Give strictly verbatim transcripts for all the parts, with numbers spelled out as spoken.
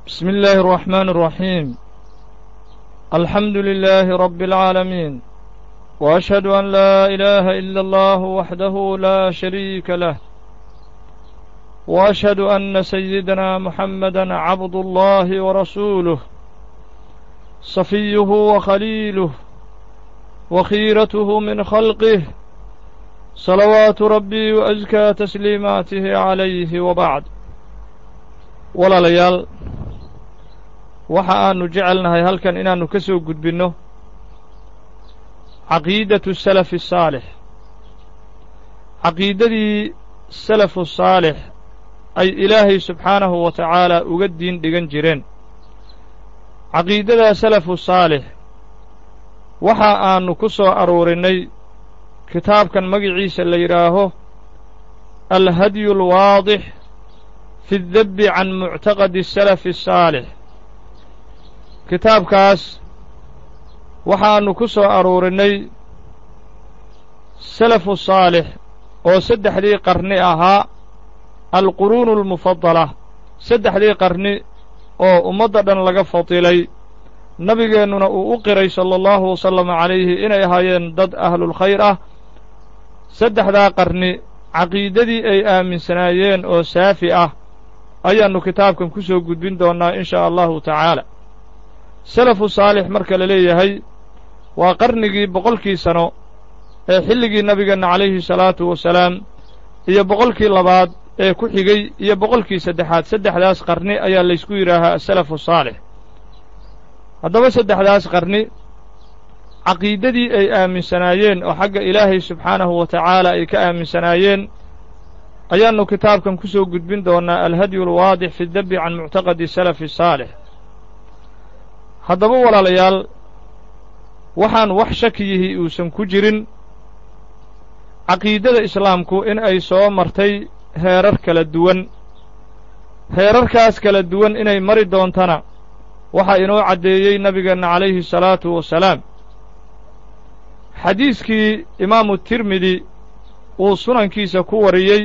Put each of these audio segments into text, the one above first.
بسم الله الرحمن الرحيم. الحمد لله رب العالمين، وأشهد أن لا إله إلا الله وحده لا شريك له، وأشهد أن سيدنا محمدا عبد الله ورسوله، صفيه وخليله، وخيرته من خلقه، صلوات ربي وأزكى تسليماته عليه، وبعد. ولا ليال waxa aanu jecelnahay halkan inaannu ka soo gudbinno caqiidatu salafi saalix, caqiidadii salafu saalix ay ilaahay subxaanahu wa tacaala uga diin dhigan jireen. caqiidadaa salafu saalix waxa aanu ku soo aruurinnay kitaabkan magiciisa la yidhaaho alhadyu alwaadix fi اdabbi can muctaqadi salafi saalix. kitaabkaas waxaannu ku soo aruurinnay salafu saalix oo saddexdii qarni ahaa alquruunu almufadala, saddexdii qarni oo ummadda dhan laga fadilay, nabigeennuna uu u qiray sala allahu wasalama calayhi inay ahaayeen dad ahlulkhayr ah. saddexdaa qarni caqiidadii ay aaminsanaayeen oo saafi ah ayaannu kitaabkan ku soo gudbin doonnaa in shaa allahu tacaala. salafu saalix marka la leeyahay waa qarnigii boqolkii sano ee xilligii nabigeenna calayhi salaatu wasalaam, iyo boqolkii labaad ee ku xigay, iyo boqolkii saddexaad. saddexdaas qarni ayaa laysku yidhaahaa asalafu saalix. haddaba saddexdaas qarni caqiidadii ay aaminsanaayeen oo xagga ilaahay subxaanahu wa tacaala ay ka aaminsanaayeen ayaannu kitaabkan ku soo gudbin doonnaa alhadyu alwaadix fi اdabbi can muctaqadi salafi saalix. haddaba walaalayaal, waxaan wax shakiyihii uusan ku jirin caqiidada islaamku in ay soo martay heerar kala duwan. heerarkaas kala duwan inay mari doontana waxaa inoo caddeeyey nabigeenna calayhi salaatu wasalaam. xadiiskii imaamu tirmidi uu sunankiisa ku wariyey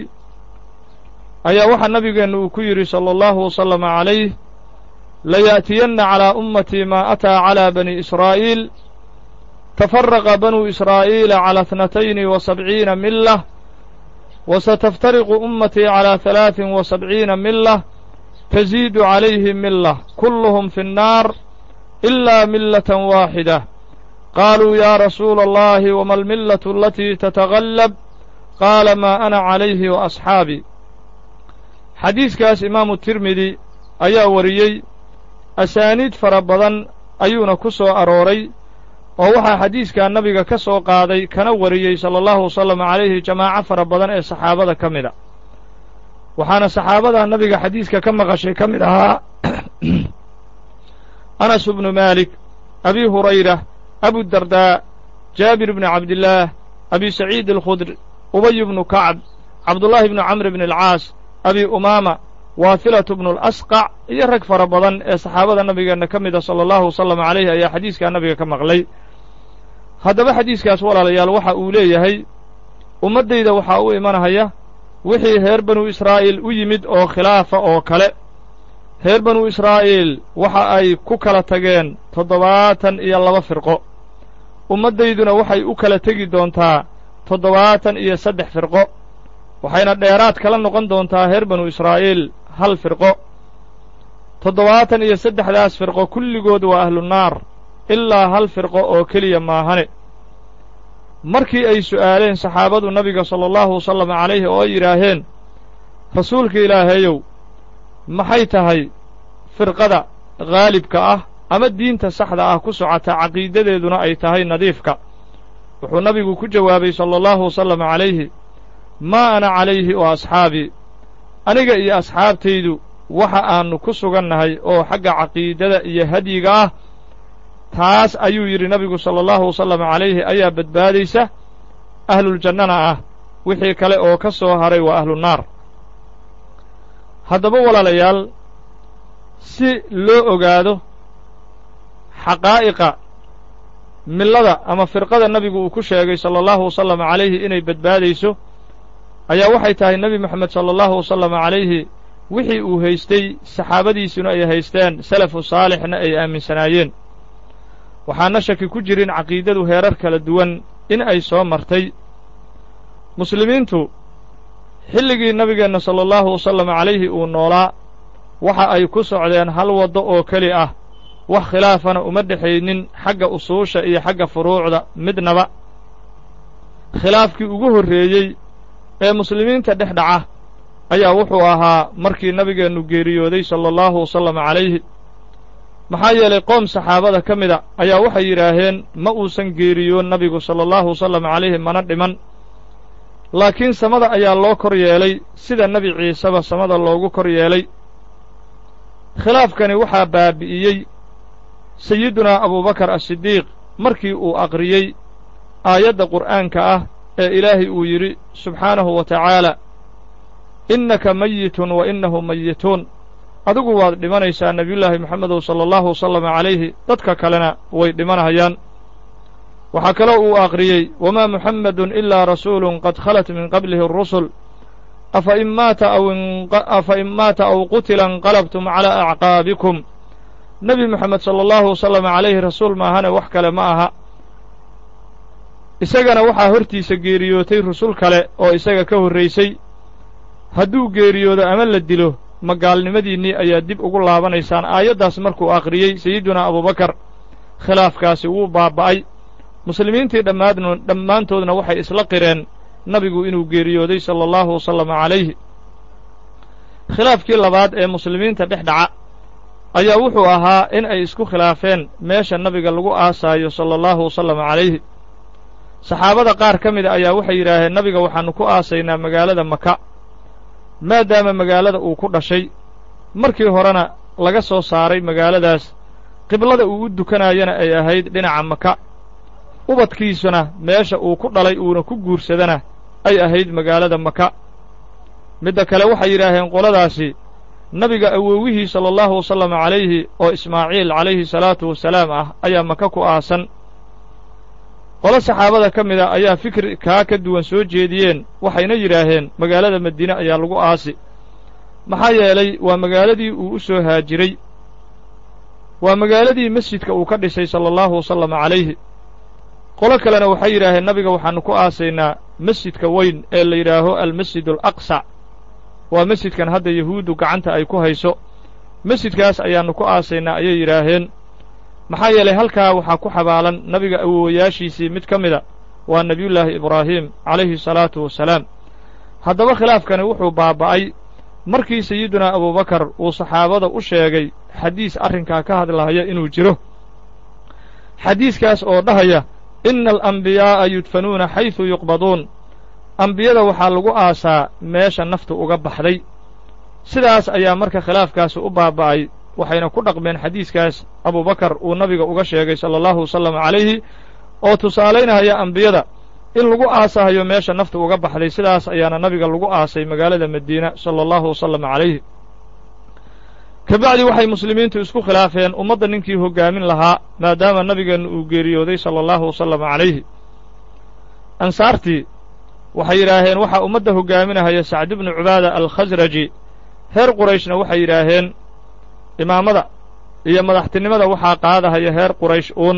ayaa waxaa nabigeenna uu ku yidhi sala allahu wasalama calayh: layaأtiyanna calىa ummatii maa ataa calىa bani israa'iil, tafaraqa banuu israa'iila calى اثنatayni وasabciina milah, wasataftariqu ummatii calىa ثalaaثin وasabciina milah, taziidu calayhim milah, kulluhum fi الnaar ilaa milatan waaxida. qaaluu yaa rasuula allahi wama almillaةu alatii tatagallab? qaala maa ana calayhi وaasxaabii. xadiiskaas imaamu tirmidi ayaa wariyey, asaaniid fara badan ayuuna ku soo arooray, oo waxaa xadiiskaa nabiga ka soo qaaday kana wariyey sala allahu wasalam calayhi jamaaco fara badan ee saxaabada ka mid a. waxaana saxaabadaa nabiga xadiiska ka maqashay ka mid ahaa anas bnu maalik, abi hurayra, abudardaa, jaabir bni cabdillaah, abi saciid alkhudri, ubay bnu kacb, cabdullaahi bnu camr bni alcaas, abi umaama, waasilatu bnu alasqac, iyo rag fara badan ee saxaabada nabigeenna ka mida sala allahu wasalam calayhi ayaa xadiiskaa nabiga ka maqlay. haddaba xadiiskaas walaalayaal waxa uu leeyahay, ummaddayda waxaa u imanahaya wixii reer banu israa'iil u yimid oo khilaafa oo kale. reer banu israa'iil waxa ay ku kala tageen toddobaatan iyo laba firqo, ummaddayduna waxay u kala tegi doontaa toddobaatan iyo saddex firqo, waxayna dheeraad kala noqon doontaa reer banu israa'iil hal firqo. toddobaatan iyo saddexdaas firqo kulligood waa ahlunaar ilaa hal firqo oo keliya maahane. markii ay su'aaleen saxaabadu nabiga sala allahu wasalam calayhi oo ay yidhaaheen, rasuulka ilaahayow, maxay tahay firqada haalibka ah ama diinta saxda ah ku socota caqiidadeeduna ay tahay nadiifka? wuxuu nabigu ku jawaabay sala allahu wasalam calayhi: maa ana calayhi wa asxaabii, aniga iyo asxaabtaydu waxa aannu ku sugannahay oo xagga caqiidada iyo hadyiga ah, taas ayuu yidhi nabigu sala allahu wasalam calayhi ayaa badbaadaysa, ahluljannana ah, wixii kale oo ka soo haray waa ahlunaar. haddaba walaalayaal, si loo ogaado xaqaa'iqa millada ama firqada nabigu uu ku sheegay sala allahu wasalam calayhi inay badbaadayso, ayaa waxay tahay nebi moxamed sala allahu wasalama calayhi wixii uu haystay saxaabadiisuna ay haysteen salafu saalixna ay aaminsanaayeen waxaana shaki ku jirin caqiidadu heerar kala duwan in ay soo martay muslimiintu xilligii nabigeenna sala allahu wasallam calayhi uu noolaa waxa ay ku socdeen hal waddo oo keli ah wax khilaafana uma dhexaynin xagga usuusha iyo xagga furuucda midnaba khilaafkii ugu horreeyey ee muslimiinta dhex dhaca ayaa wuxuu ahaa markii nabigeennu geeriyooday sala allahu wasallam calayhi maxaa yeelay qoom saxaabada ka mida ayaa waxay yidhaaheen ma uusan geeriyoon nabigu sala allahu wasallam calayhi mana dhiman laakiin samada ayaa loo kor yeelay sida nebi ciiseba samada loogu kor yeelay khilaafkani waxaa baabi'iyey sayidunaa abubakar as-sidiiq markii uu aqriyey aayadda qur'aanka ah ee ilaahay uu yidhi subxaanahu wa tacaala innaka mayitun wa innahum mayituun adigu waad dhimanaysaa nebiyullaahi moxamedow sala allahu wasallam calayhi dadka kalena way dhimanahayaan waxaa kaloo uu aqriyey wamaa muxammedun ilaa rasuulun qad khalat min qablihi arusul afa in maata aw afa in maata aw qutila inqalabtum calaa acqaabikum nebi moxamed sala allahu wasallam calayhi rasuul maahane wax kale ma aha isagana waxaa hortiisa geeriyootay rusul kale oo isaga ka horraysay hadduu geeriyoodo ama la dilo ma gaalnimadiinnii ayaa dib ugu laabanaysaan aayaddaas markuu aqriyey sayidunaa abubakar khilaafkaasi wuu baaba'ay muslimiintii dhammaadn dhammaantoodna waxay isla qireen nabigu inuu geeriyooday sala allahu wasallam calayhi khilaafkii labaad ee muslimiinta dhex dhaca ayaa wuxuu ahaa in ay isku khilaafeen meesha nabiga lagu aasaayo sala allahu wasallam calayhi saxaabada qaar ka mida ayaa waxay yidhaaheen nabiga waxaannu ku aasaynaa magaalada maka maadaama magaalada uu ku dhashay markii horena laga soo saaray magaaladaas qiblada uu u dukanaayana ay ahayd dhinaca maka ubadkiisuna meesha uu ku dhalay uuna ku guursadana ay ahayd magaalada maka midda kale waxay yidhaaheen qoladaasi nabiga awowihii sala allahu wasallam calayhi oo ismaaciil calayhi salaatu wasalaam ah ayaa maka ku aasan qolo saxaabada ka mida ayaa fikri kaa ka duwan soo jeediyeen waxayna yidhaaheen magaalada madiine ayaa lagu aasi maxaa yeelay waa magaaladii uu u soo haajiray waa magaaladii masjidka uu ka dhisay sala allahu wasallam calayhi qolo kalena waxay yidhaaheen nabiga waxaannu ku aasaynaa masjidka weyn ee la yidhaaho almasjid alaqsa waa masjidkan hadda yahuuddu gacanta ay ku hayso masjidkaas ayaannu ku aasaynaa ayay yidhaaheen maxaa yeelay halkaa waxaa ku xabaalan nabiga awowayaashiisii mid ka mida waa nebiyullaahi ibraahim calayhi salaatu wasalaam haddaba khilaafkani wuxuu baaba'ay markii sayidunaa abubakar uu saxaabada u sheegay xadiis arrinkaa ka hadlahaya inuu jiro xadiiskaas oo dhahaya inna alambiyaa'a yudfanuuna xaysu yuqbaduun ambiyada waxaa lagu aasaa meesha naftu uga baxday sidaas ayaa marka khilaafkaasi u baaba'ay waxayna ku dhaqmeen xadiiskaas abubakar uu nabiga uga sheegay sala allahu wasallam calayhi oo tusaalaynahaya ambiyada in lagu aasahayo meesha naftu uga baxday sidaas ayaana nabiga lagu aasay magaalada madiina sala allahu wasallam calayhi ka bacdi waxay muslimiintu isku khilaafeen ummadda ninkii hoggaamin lahaa maadaama nabigeennu uu geeriyooday sala allahu wasallam calayhi ansaartii waxay yidhaaheen waxaa ummadda hoggaaminahaya sacd ibnu cubaada alkhasraji reer qurayshna waxay yidhaaheen imaamada iyo madaxtinimada waxaa qaadahaya reer quraysh uun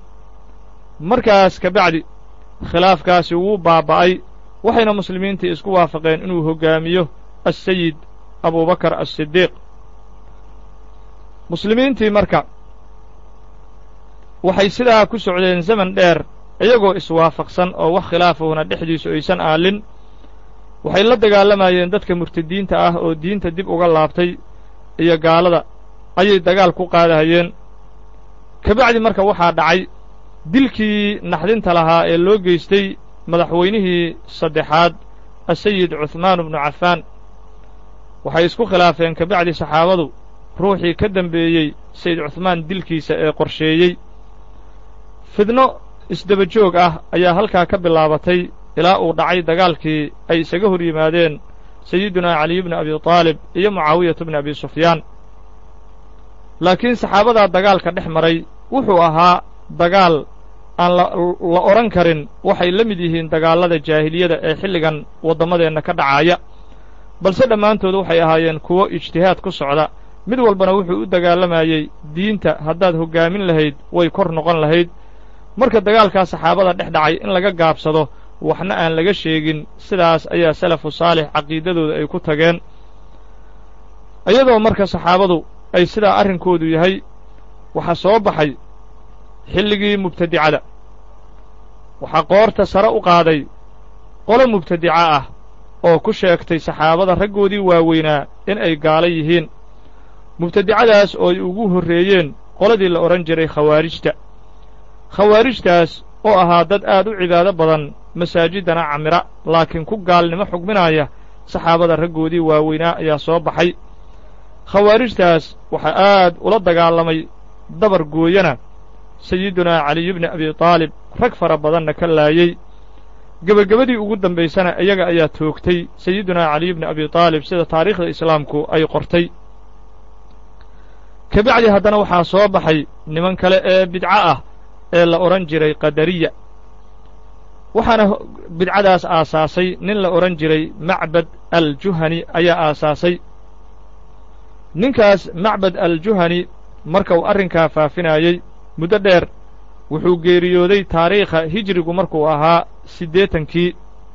markaas ka bacdi khilaafkaasi wuu baaba'ay waxayna muslimiintii isku waafaqeen inuu hoggaamiyo assayid abubakar as-sidiiq muslimiintii marka waxay sidaa ku socdeen zaman dheer iyagoo iswaafaqsan oo wax khilaafahuna dhexdiisu aysan aalin waxay la dagaalamayeen dadka murtadiinta ah oo diinta dib uga laabtay iyo gaalada ayay dagaal ku qaadahayeen ka bacdi marka waxaa dhacay dilkii naxdinta lahaa ee loo geystay madaxweynihii saddexaad asayid cuhmaan ibnu cafaan waxay isku khilaafeen ka bacdi saxaabadu ruuxii ka dembeeyey sayid cuhmaan dilkiisa ee qorsheeyey fidno isdaba joog ah ayaa halkaa ka bilaabatay ilaa uu dhacay dagaalkii ay isaga hor yimaadeen sayidunaa caliy bni abi taalib iyo mucaawiyatu bni abi sufyaan laakiin saxaabadaa dagaalka dhex maray wuxuu ahaa dagaal aan la la odhan karin waxay la mid yihiin dagaallada jaahiliyada ee xilligan waddamadeenna ka dhacaaya balse dhammaantood waxay ahaayeen kuwo ijtihaad ku socda mid walbana wuxuu u dagaalamayey diinta haddaad hoggaamin lahayd way kor noqon lahayd marka dagaalkaa saxaabada dhex dhacay in laga gaabsado waxna aan laga sheegin sidaas ayaa salafu saalix caqiidadooda ay ku tageen iyadoo marka saxaabadu ay sidaa arrinkoodu yahay waxaa soo baxay xilligii mubtadicada waxaa qoorta sare u qaaday qolo mubtadica ah oo ku sheegtay saxaabada raggoodii waaweynaa in ay gaalo yihiin mubtadicadaas oo ay ugu horreeyeen qoladii la odhan jiray khawaarijta khawaarijtaas oo ahaa dad aad u cibaado badan masaajiddana camira laakiin ku gaalnimo xugminaya saxaabada raggoodii waaweynaa ayaa soo baxay khawaarijtaas waxaa aad ula dagaalamay dabar gooyana sayidunaa caliy bni abi taalib rag fara badanna ka laayey gebagabadii ugu dambaysana iyaga ayaa toogtay sayidunaa caliy bni abi taalib sida taariikhda islaamku ay qortay ka bacdi haddana waxaa soo baxay niman kale ee bidco ah ee la odhan jiray qadariya waxaana bidcadaas aasaasay nin la odhan jiray macbad aljuhani ayaa aasaasay ninkaas macbad aljuhani marka uu arrinkaa faafinaayey muddo dheer wuxuu geeriyooday taariikha hijrigu markuu ahaa siddeetankii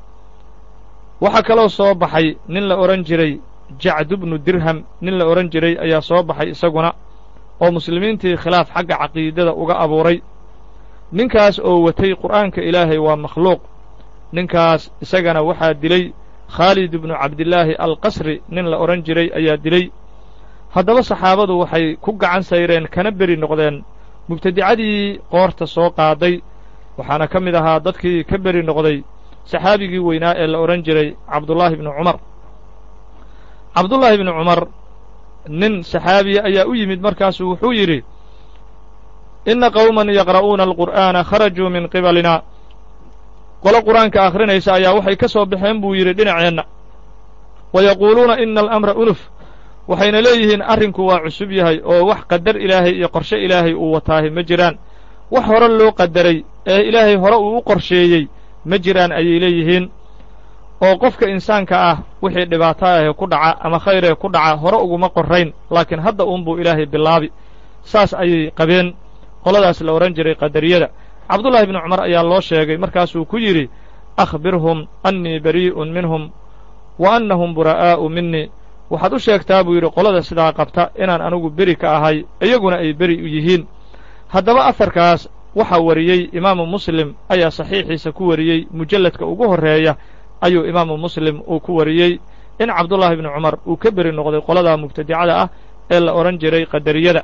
waxaa kaloo soo baxay nin la odhan jiray jacdu bnu dirham nin la odhan jiray ayaa soo baxay isaguna oo muslimiintii khilaaf xagga caqiidada uga abuuray ninkaas oo watay qur'aanka ilaahay waa makhluuq ninkaas isagana waxaa dilay khaalid ibnu cabdillaahi alqasri nin la odhan jiray ayaa dilay haddaba saxaabadu waxay ku gacan sayreen kana beri noqdeen mubtadicadii qoorta soo qaaday waxaana ka mid ahaa dadkii ka beri noqday saxaabigii weynaa ee la odhan jiray cabdullaahi ibnu cumar cabdullaahi ibnu cumar nin saxaabiya ayaa u yimid markaasuu wuxuu yidhi inna qawman yaqra'uuna alqur'aana kharajuu min qibalina qolo qur'aanka akhrinaysa ayaa waxay ka soo baxeen buu yidhi dhinaceenna wa yaquuluuna ina alamra unuf waxayna leeyihiin arrinku waa cusub yahay oo wax qadar ilaahay iyo qorshe ilaahay uu wataahi ma jiraan wax hore loo qadaray ee ilaahay hore uu u qorsheeyey ma jiraan ayay leeyihiin oo qofka insaanka ah wixii dhibaato ahee ku dhaca ama khayree ku dhaca hore uguma qorrayn laakiin hadda uunbuu ilaahay bilaabi saas ayay qabeen qoladaas la odhan jiray qadariyada cabdullaahi ibnu cumar ayaa loo sheegay markaasuu ku yidhi akhbirhum annii barii'un minhum wa annahum buraa'aa'u minnii waxaad u sheegtaa buu yidhi qolada sidaa qabta inaan anigu beri ka ahay iyaguna ay beri u yihiin haddaba aharkaas waxaa wariyey imaamu muslim ayaa saxiixiisa ku wariyey mujalladka ugu horreeya ayuu imaamu muslim uu ku wariyey in cabdullaahi ibnu cumar uu ka beri noqday qoladaa mubtadicada ah ee la odhan jiray qadariyada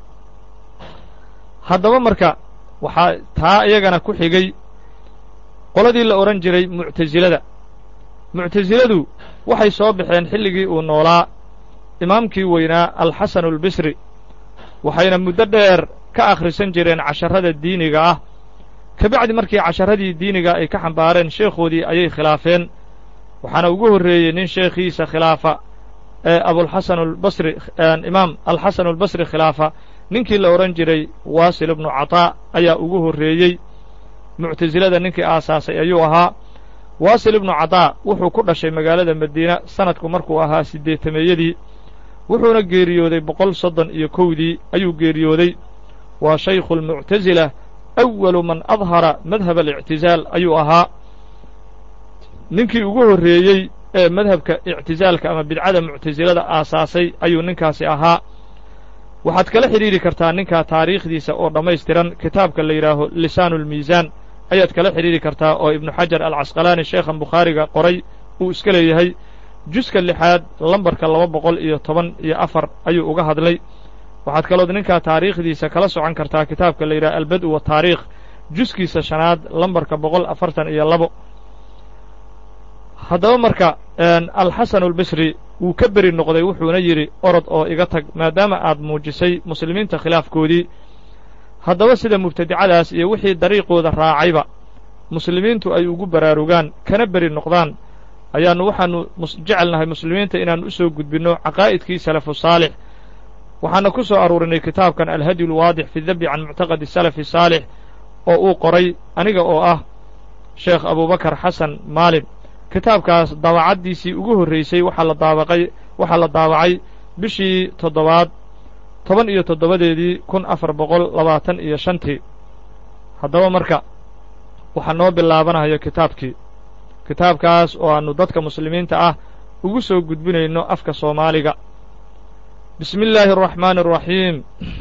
haddaba marka waxaa taa iyagana ku xigay qoladii la odhan jiray muctasilada muctasiladu waxay soo baxeen xilligii uu noolaa imaamkii weynaa alxasanu albisri waxayna muddo dheer ka akhrisan jireen casharrada diiniga ah ka bacdi markii casharradii diiniga ay ka xambaareen sheekhoodii ayay khilaafeen waxaana ugu horreeyey nin sheekhiisa khilaafa ee abulxasan albasri imaam alxasanu albasri khilaafa ninkii la odhan jiray waasil ibnu cataa ayaa ugu horreeyey muctasilada ninkii aasaasay ayuu ahaa waasil ibnu cataa wuxuu ku dhashay magaalada madiina sanadku markuu ahaa siddeetameeyadii wuxuuna geeriyooday boqol soddon iyo kowdii ayuu geeriyooday waa shaykhu almuctasila awalu man adhara madhab alictizaal ayuu ahaa ninkii ugu horreeyey ee madhabka ictisaalka ama bidcada muctasilada aasaasay ayuu ninkaasi ahaa waxaad kala xidhiiri kartaa ninkaa taariikhdiisa oo dhammaystiran kitaabka la yidhaaho lisaanulmiisaan ayaad kala xidhiiri kartaa oo ibnu xajar alcasqalaani sheekhan bukhaariga qoray uu iska leeyahay juska lixaad lambarka laba boqol iyo toban iyo afar ayuu uga hadlay waxaad kalood ninkaa taariikhdiisa kala socon kartaa kitaabka la yidhaha albad' wataariikh juskiisa shanaad lambarka boqol afartan iyo labo haddaba marka alxasanu albasri wuu ka beri noqday wuxuuna yidhi orod oo iga tag maadaama aad muujisay muslimiinta khilaafkoodii haddaba sida mubtadicadaas iyo wixii dariiqooda raacayba muslimiintu ay ugu baraarugaan kana beri noqdaan ayaannu waxaannu jecelnahay muslimiinta inaannu u soo gudbinno caqaa'idkii salafu saalix waxaana ku soo aruurinay kitaabkan alhadyu alwaadix fi dabyi can muctaqadi salafi saalix oo uu qoray aniga oo ah sheekh abubakar xasan maalin kitaabkaas daabacaddiisii ugu horraysay waxaa la daabaqay waxaa la daabacay bishii toddobaad toban iyo toddobadeedii kun afar boqol labaatan iyo shantii haddaba marka waxaa noo bilaabanayo kitaabkii kitaabkaas oo aannu dadka muslimiinta ah ugu soo gudbinayno afka soomaaliga bismi illaahi araxmaani araxiim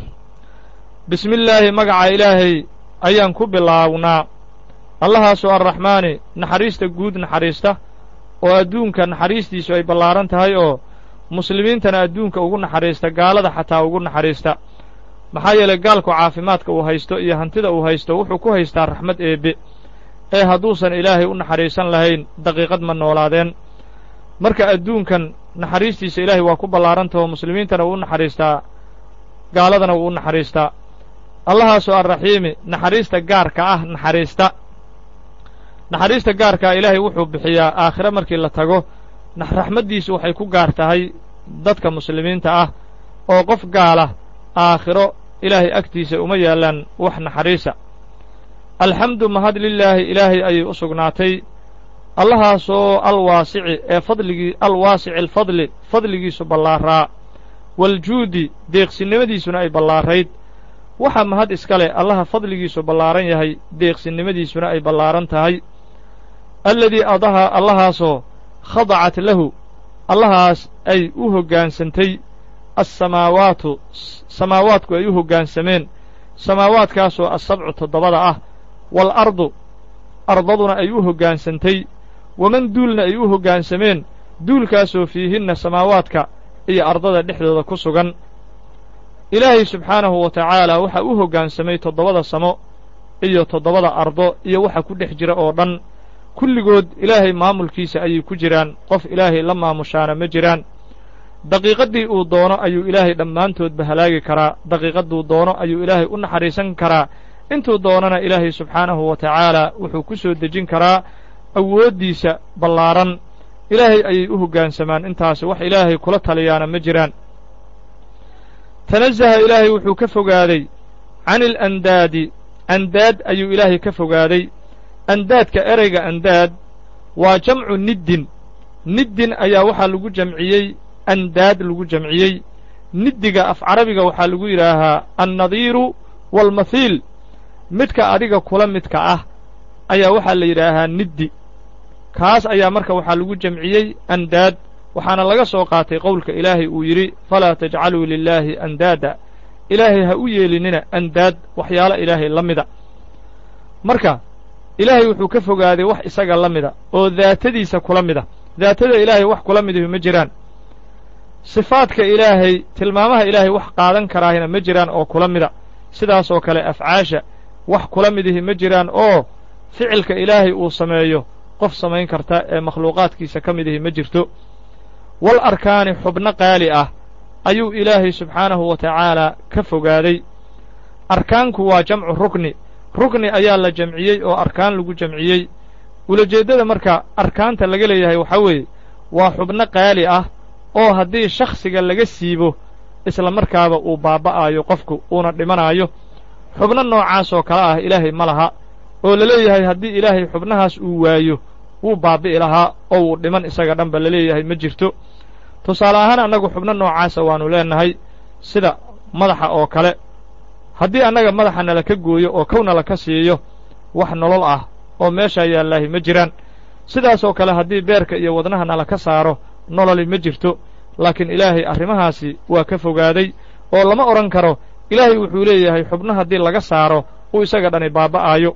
bismi illaahi magaca ilaahay ayaan ku bilaawnaa allahaasoo arraxmaani naxariista guud naxariista oo adduunka naxariistiisu ay ballaaran tahay oo muslimiintana adduunka ugu naxariista gaalada xataa ugu naxariista maxaa yeelay gaalku caafimaadka uu haysto iyo hantida uu haysto wuxuu ku haystaa raxmad eebbe ee hadduusan ilaahay u naxariisan lahayn daqiiqad ma noolaadeen marka adduunkan naxariistiisa ilaahay waa ku ballaarantaho muslimiintana wuu u naxariistaa gaaladana wuu u naxariistaa allahaasoo arraxiimi naxariista gaarka ah naxariista naxariista gaarkaa ilaahay wuxuu bixiyaa aakhire markii la tago raxmaddiisu waxay ku gaar tahay dadka muslimiinta ah oo qof gaala aakhiro ilaahay agtiisa uma yaallaan wax naxariisa alxamdu mahad lilaahi ilaahay ayay u sugnaatay allahaasoo alwaasici ee fadligii alwaasici alfadli fadligiisu ballaaraa waljuudi deeqsinnimadiisuna ay ballaarayd waxaa mahad iska leh allaha fadligiisu ballaaran yahay deeqsinnimadiisuna ay ballaaran tahay alladii adaha allahaasoo khadacat lahu allahaas ay u hoggaansantay assamaawaatu samaawaadku ay u hoggaansameen samaawaadkaasoo assabcu toddobada ah waalardu ardaduna ay u hoggaansantay waman duulna ay u hoggaansameen duulkaasoo fiihinna samaawaadka iyo ardada dhexdooda ku sugan ilaahay subxaanahu wa tacaala waxaa u hoggaansamay toddobada samo iyo toddobada ardo iyo waxa ku dhex jira oo dhan kulligood ilaahay maamulkiisa ayay ku jiraan qof ilaahay la maamushaana ma jiraan daqiiqaddii uu doono ayuu ilaahay dhammaantoodba halaagi karaa daqiiqadduu doono ayuu ilaahay u naxariisan karaa intuu doonana ilaahay subxaanahu wa tacaala wuxuu ku soo dejin karaa awooddiisa ballaaran ilaahay ayay u hoggaansamaan intaasi wax ilaahay kula taliyaana ma jiraan tanazaha ilaahay wuxuu ka fogaaday cani alandaadi andaad ayuu ilaahay ka fogaaday andaadka erayga andaad waa jamcu niddin niddin ayaa waxaa lagu jamciyey andaad lagu jamciyey niddiga af carabiga waxaa lagu yidhaahaa annadiiru waalmathiil midka adiga kula midka ah ayaa waxaa la yidhaahaa niddi kaas ayaa marka waxaa lagu jamciyey andaad waxaana laga soo qaatay qowlka ilaahay uu yidhi falaa tajcaluu lilaahi andaada ilaahay ha u yeelinina andaad waxyaalo ilaahay la mida marka ilaahay wuxuu ka fogaaday wax isaga la mida oo daatadiisa kula mida daatada ilaahay wax kula midahi ma jiraan sifaadka ilaahay tilmaamaha ilaahay wax qaadan karaahina ma jiraan oo kula mida sidaasoo kale afcaasha wax kula midihi ma jiraan oo ficilka ilaahay uu sameeyo qof samayn karta ee makhluuqaadkiisa ka midihi ma jirto wal arkaani xubno qaali ah ayuu ilaahay subxaanahu wa tacaalaa ka fogaaday arkaanku waa jamcu rukni rukni ayaa la jamciyey oo arkaan lagu jamciyey ulajeeddada marka arkaanta laga leeyahay waxaa weeye waa xubno qaali ah oo haddii shakhsiga laga siibo isla markaaba uu baaba'aayo qofku uuna dhimanaayo xubno noocaas oo kale ah ilaahay ma laha oo la leeyahay haddii ilaahay xubnahaas uu waayo wuu baabi'i lahaa oo wuu dhiman isaga dhanba la leeyahay ma jirto tusaale ahaan annagu xubno noocaasa waannu leennahay sida madaxa oo kale haddii annaga madaxa nala ka gooyo oo kow nala ka siiyo wax nolol ah oo meeshaa yaallaahi ma jiraan sidaasoo kale haddii beerka iyo wadnaha nala ka saaro nololi ma jirto laakiin ilaahay arrimahaasi waa ka fogaaday oo lama odhan karo ilaahay wuxuu leeyahay xubno haddii laga saaro uu isaga dhani baaba'aayo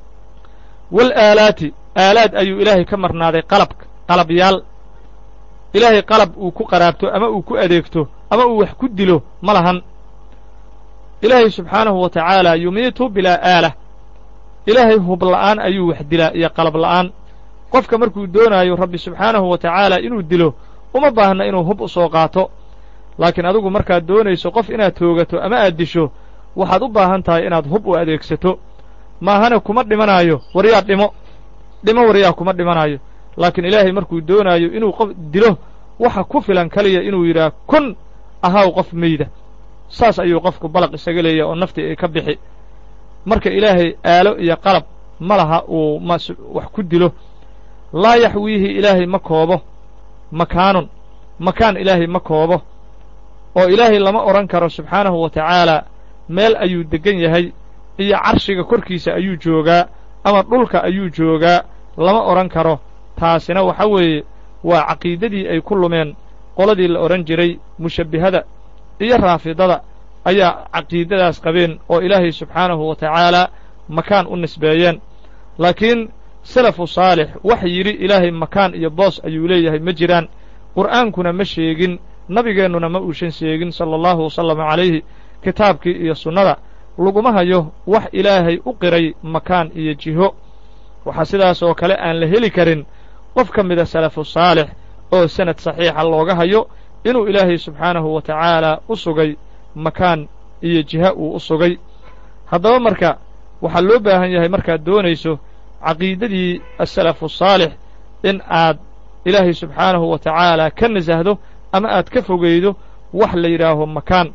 wal aalaati aalaad ayuu ilaahay ka marnaaday qalabka qalabyaal ilaahay qalab uu ku qaraabto ama uu ku adeegto ama uu wax ku dilo ma lahan ilaahay subxaanahu wa tacaala yumiitu bilaa aalah ilaahay hub la'aan ayuu wax dilaa iyo qalab la'aan qofka markuu doonaayo rabbi subxaanahu wa tacaala inuu dilo uma baahna inuu hub u soo qaato laakiin adigu markaad doonayso qof inaad toogato ama aad disho waxaad u baahan tahay inaad hub u adeegsato maahana kuma dhimanaayo waryaa dhimo dhimo waryaa kuma dhimanaayo laakiin ilaahay markuu doonaayo inuu qof dilo waxa ku filan kaliya inuu yidhaah kun ahaw qof meyda saas ayuu qofku balaq isaga leeyahay oo naftii ay ka bixi marka ilaahay aalo iyo qalab ma laha uu mas wax ku dilo laa yaxwiihi ilaahay ma koobo makaanun makaan ilaahay ma koobo oo ilaahay lama odhan karo subxaanahu wa tacaalaa meel ayuu deggan yahay iyo carshiga korkiisa ayuu joogaa ama dhulka ayuu joogaa lama odhan karo taasina waxa weeye waa caqiidadii ay ku lumeen qoladii la odhan jiray mushabbihada iyo raafidada ayaa caqiidadaas qabeen oo ilaahay subxaanahu wa tacaalaa makaan u nisbeeyeen laakiin salafu saalix wax yidhi ilaahay makaan iyo boos ayuu leeyahay ma jiraan qur'aankuna ma sheegin nabigeennuna ma uusan sheegin sala allahu wasalama calayhi kitaabkii iyo sunnada laguma hayo wax ilaahay u qiray makaan iyo jiho waxaa sidaas oo kale aan la heli karin qof ka mida salafu saalix oo sanad saxiixa looga hayo inuu ilaahay subxaanahu wa tacaalaa u sugay makaan iyo jiha uu u sugay haddaba marka waxaa loo baahan yahay markaad doonayso caqiidadii asalafu saalix in aad ilaahay subxaanahu wa tacaalaa ka nasahdo ama aad ka fogaydo wax la yidhaaho makaan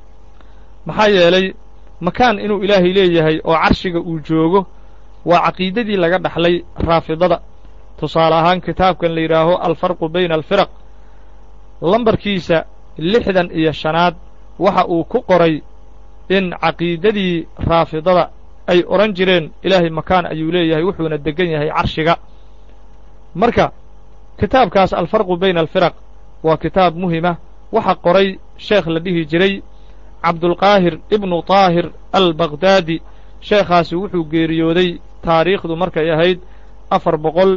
maxaa yeelay makaan inuu ilaahay leeyahay oo carshiga uu joogo waa caqiidadii laga dhaxlay raafidada tusaale ahaan kitaabkan la yidhaaho alfarqu bayna alfiraq lambarkiisa lixdan iyo shanaad waxa uu ku qoray in caqiidadii raafidada ay odhan jireen ilaahay makaan ayuu leeyahay wuxuuna deggan yahay carshiga marka kitaabkaas alfarqu bayna alfiraq waa kitaab muhima waxa qoray sheekh la dhihi jiray cabdulqaahir ibnu taahir albaqhdaadi sheekhaasi wuxuu geeriyooday taariikhdu markay ahayd afar boqol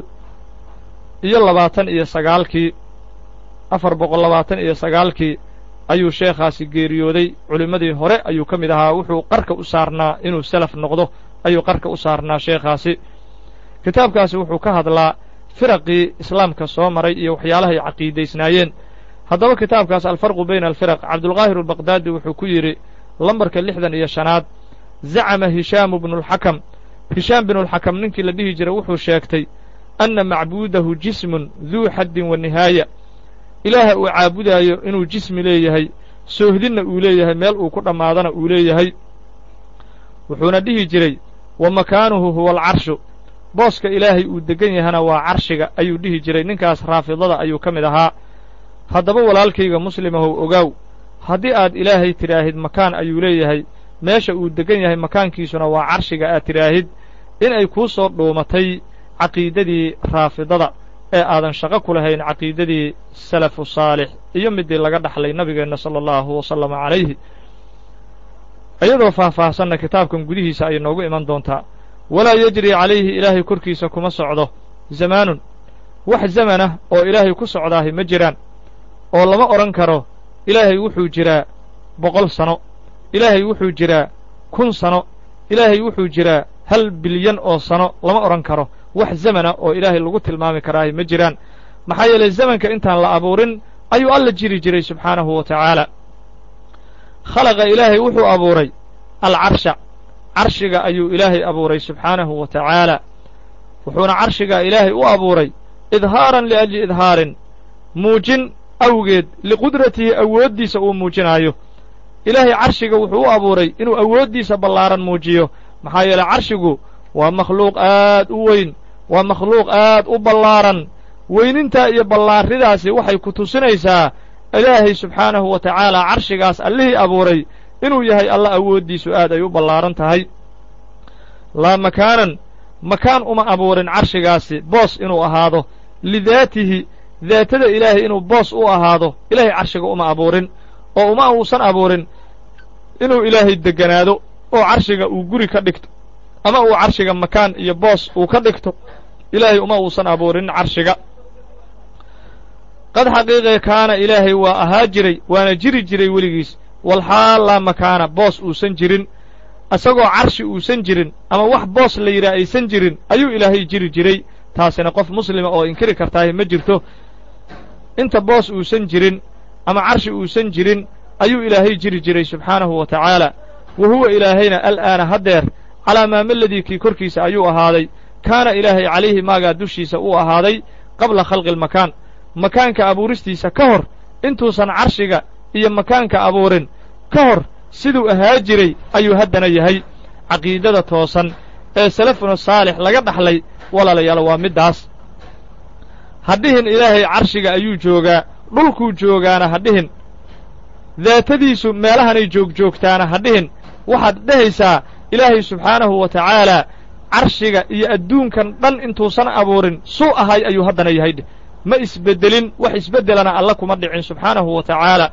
iyo labaatan iyo sagaalkii afar boqol labaatan iyo sagaalkii ayuu sheekhaasi geeriyooday culimmadii hore ayuu ka mid ahaa wuxuu qarka u saarnaa inuu salaf noqdo ayuu qarka u saarnaa sheekhaasi kitaabkaasi wuxuu ka hadlaa firaqii islaamka soo maray iyo waxyaalahay caqiidaysnaayeen haddaba kitaabkaas alfarqu bayna alfiraq cabdulqaahir albaqhdaadi wuxuu ku yidhi lambarka lixdan iyo shanaad zacama hishaamu bnulxakam hishaam binulxakam ninkii la dhihi jiray wuxuu sheegtay anna macbuudahu jismun duu xaddin wa nihaaya ilaaha uu caabudaayo inuu jismi leeyahay soohdinna uu leeyahay meel uu ku dhammaadana uu leeyahay wuxuuna dhihi jiray wa makaanuhu huwa alcarshu booska ilaahay uu deggan yahana waa carshiga ayuu dhihi jiray ninkaas raafidada ayuu ka mid ahaa haddaba walaalkayga muslimahow ogaaw haddii aad ilaahay tidhaahid makaan ayuu leeyahay meesha uu deggan yahay makaankiisuna waa carshiga aad tidhaahid inay kuu soo dhuumatay caqiidadii raafidada ee aadan shaqo ku lahayn caqiidadii salafu saalix iyo midii laga dhaxlay nabigeenna sala allahu wasalama calayhi iyadoo faahfaahsanna kitaabkan gudihiisa ayay noogu iman doontaa walaa yejri calayhi ilaahay korkiisa kuma socdo zamaanun wax zamanah oo ilaahay ku socdaahi ma jiraan oo lama odhan karo ilaahay wuxuu jiraa boqol sano ilaahay wuxuu jiraa kun sano ilaahay wuxuu jiraa hal bilyan oo sano lama odhan karo wax zamana oo ilaahay lagu tilmaami karaahi ma jiraan maxaa yeelay zamanka intaan la abuurin ayuu alla jiri jiray subxaanahu wa tacaala khalaqa ilaahay wuxuu abuuray alcarsha carshiga ayuu ilaahay abuuray subxaanahu wa tacaala wuxuuna carshiga ilaahay u abuuray idhaaran liajli idhaarin muujin awgeed liqudratihi awooddiisa uu muujinaayo ilaahay carshiga wuxuu u abuuray inuu awooddiisa ballaaran muujiyo maxaa yeelay carshigu waa makhluuq aad u weyn waa makhluuq aad u ballaaran weynintaa iyo ballaarridaasi waxay ku tusinaysaa ilaahay subxaanahu wa tacaala carshigaas allihii abuuray inuu yahay alla awooddiisu aad ay u ballaaran tahay laa makaanan makaan uma abuurin carshigaasi boos inuu ahaado lidaatihi daatada ilaahay inuu boos u ahaado ilaahay carshiga uma abuurin oo uma uusan abuurin inuu ilaahay degganaado oo carshiga uu guri ka dhigto ama uu carshiga makaan iyo boos uu ka dhigto ilaahay uma uusan abuurin carshiga qad xaqiiqe kaana ilaahay waa ahaa jiray waana jiri jiray weligiis walxaal laa makaana boos uusan jirin isagoo carshi uusan jirin ama wax boos la yidhaah aysan jirin ayuu ilaahay jiri jiray taasina qof muslima oo inkiri kartaahi ma jirto inta boos uusan jirin ama carshi uusan jirin ayuu ilaahay jiri jiray subxaanahu wa tacaala wa huwa ilaahayna al'aana haddeer calaa maa maladii kii korkiisa ayuu ahaaday kaana ilaahay calayhi maagaa dushiisa uu ahaaday qabla khalqi almakaan makaanka abuuristiisa ka hor intuusan carshiga iyo makaanka abuurin ka hor siduu ahaa jiray ayuu haddana yahay caqiidada toosan ee salafuna saalix laga dhaxlay walaalayaal waa middaas ha dhihin ilaahay carshiga ayuu joogaa dhulkuu joogaana ha dhihin daatadiisu meelahanay joogjoogtaana ha dhihin waxaad dhehaysaa ilaahay subxaanahu wa tacaalaa carshiga iyo adduunkan dhan intuusan abuurin suu ahay ayuu haddana yahay dheh ma isbeddelin wax isbeddelana alla kuma dhicin subxaanahu wa tacaala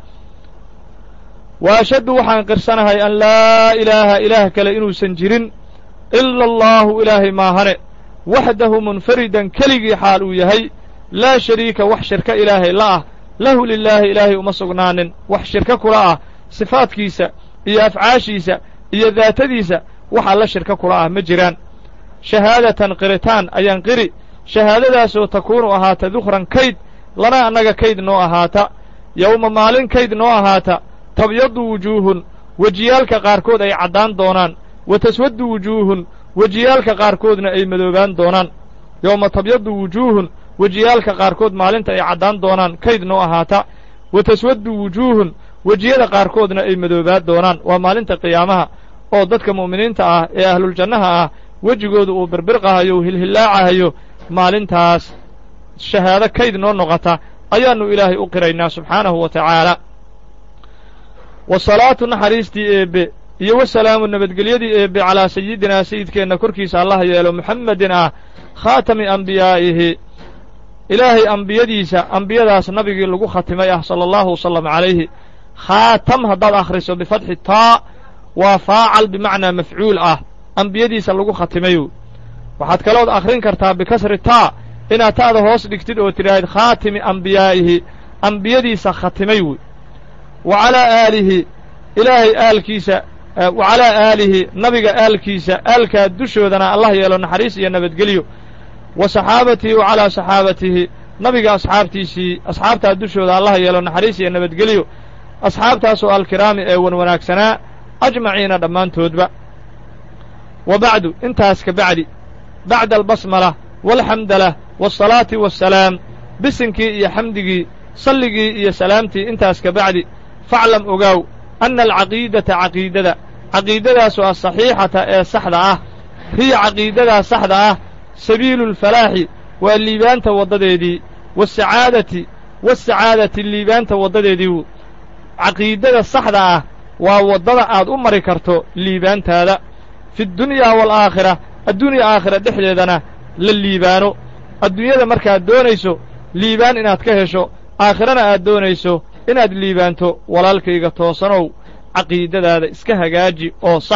wa ashaddu waxaan qirsanahay an laa ilaaha ilaah kale inuusan jirin ila allaahu ilaahay maahane waxdahu munfaridan keligii xaal uu yahay laa shariika wax shirka ilaahay la ah lahu lilaahi ilaahay uma sugnaanin wax shirka kula ah sifaadkiisa iyo afcaashiisa iyo daatadiisa wax alla shirka kula ah ma jiraan shahaadatan qiritaan ayaan qiri shahaadadaasoo takuunu ahaata dukhran kayd lana annaga kayd noo ahaata yowma maalin kayd noo ahaata tabyadu wujuuhun wejiyaalka qaarkood ay caddaan doonaan wa taswaddu wujuuhun wejiyaalka qaarkoodna ay madoobaan doonaan yowma tabyadu wujuuhun wejiyaalka qaarkood maalinta ay caddaan doonaan kayd noo ahaata wa taswaddu wujuuhun wejiyada qaarkoodna ay madoobaan doonaan waa maalinta qiyaamaha oo dadka mu'miniinta ah ee ahluljannaha ah wejigooda uu birbirqahayo uu hilhillaacahayo maalintaas shahaado kayd noo noqota ayaannu ilaahay u qiraynaa subxaanahu wa tacaala wasalaatu naxariistii eebbe iyo wasalaamu nabadgelyadii eebbe calaa sayidinaa sayidkeenna korkiisa allah yeelo muxammedin ah khaatami ambiyaa'ihi ilaahay ambiyadiisa ambiyadaas nabigii lagu khatimay ah sala allahu wasalam calayhi khaatam haddaad akhriso bifatxi taa waa faacal bimacnaa mafcuul ah ambiyadiisa lagu khatimayu waxaad kalood akhrin kartaa bikasri taa inaad ta'da hoos dhigtid oo tidhaahid khaatimi ambiyaa'ihi ambiyadiisa khatimay wey wa calaa aalihi ilaahay aalkiisa wa calaa aalihi nabiga aalkiisa aalkaa dushoodana allah yeelo naxariis iyo nabadgelyo wa saxaabatihi wa calaa saxaabatihi nabiga asxaabtiisii asxaabtaa dushooda allah yeelo naxariis iyo nabadgelyo asxaabtaasoo alkiraami ee wan wanaagsanaa ajmaciina dhammaantoodba wa bacdu intaas ka bacdi bacda albasmala waalxamdalah waasalaati wassalaam bisinkii iyo xamdigii salligii iyo salaamtii intaas ka bacdi faclam ogaaw anna alcaqiidata caqiidada caqiidadaasoo asaxiixata ee saxda ah hiya caqiidadaa saxda ah sabiilu lfalaaxi waa liibaanta waddadeedii waasacaadati waasacaadati liibaanta waddadeedii caqiidada saxda ah waa waddada aad u mari karto liibaantaada fi ddunyaa waalaakhira adduunya aakhira dhexdeedana la liibaano adduunyada markaad doonayso liibaan inaad ka hesho aakhirana aad doonayso inaad liibaanto walaalkayga toosanow caqiidadaada iska hagaaji oo sax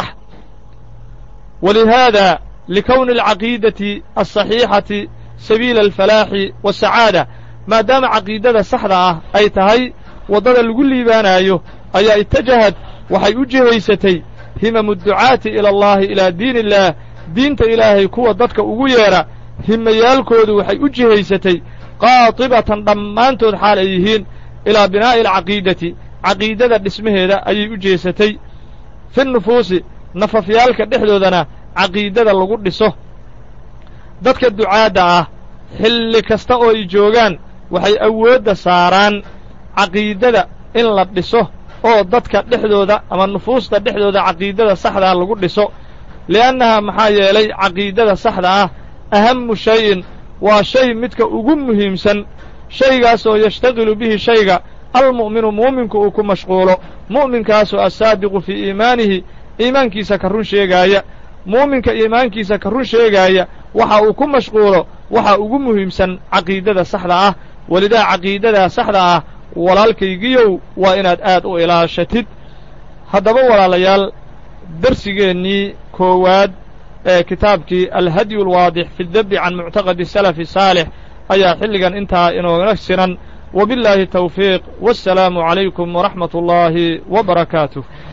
walihaada likowni alcaqiidati alsaxiixati sabiila alfalaaxi waasacaada maadaama caqiidada saxda ah ay tahay waddada lagu liibaanaayo ayaa itajahad waxay u jihaysatay himamu dducaati ila allahi ilaa diin illaah diinta ilaahay kuwa dadka ugu yeedha himayaalkoodu waxay u jihaysatay qaatibatan dhammaantood xaal ay yihiin ilaa binaa'i alcaqiidati caqiidada dhismaheeda ayay u jeesatay fi nufuusi nafafyaalka dhexdoodana caqiidada lagu dhiso dadka ducaadda ah xilli kasta oo ay joogaan waxay awoodda saaraan caqiidada in la dhiso oo dadka dhexdooda ama nufuusta dhexdooda caqiidada saxdaa lagu dhiso li'annahaa maxaa yeelay caqiidada saxda ah ahamu shayin waa shay midka ugu muhiimsan shaygaasoo yashtaqilu bihi shayga almu'minu mu'minku uu ku mashquulo mu'minkaasoo assaadiqu fii iimaanihi iimaankiisa ka run sheegaaya mu'minka iimaankiisa ka run sheegaaya waxa uu ku mashquulo waxa ugu muhiimsan caqiidada saxda ah welidaa caqiidadaa saxda ah walaalkaygiyow waa inaad aad u ilaashatid haddaba walaalayaal darsigeennii koowaad ee kitaabkii alhadyu alwaadix fi ddabbi can muctaqadi salafi saalix ayaa xilligan intaa inooga sinan wabillaahi tawfiiq wassalaamu calaykum waraxmat ullaahi wa barakaatuh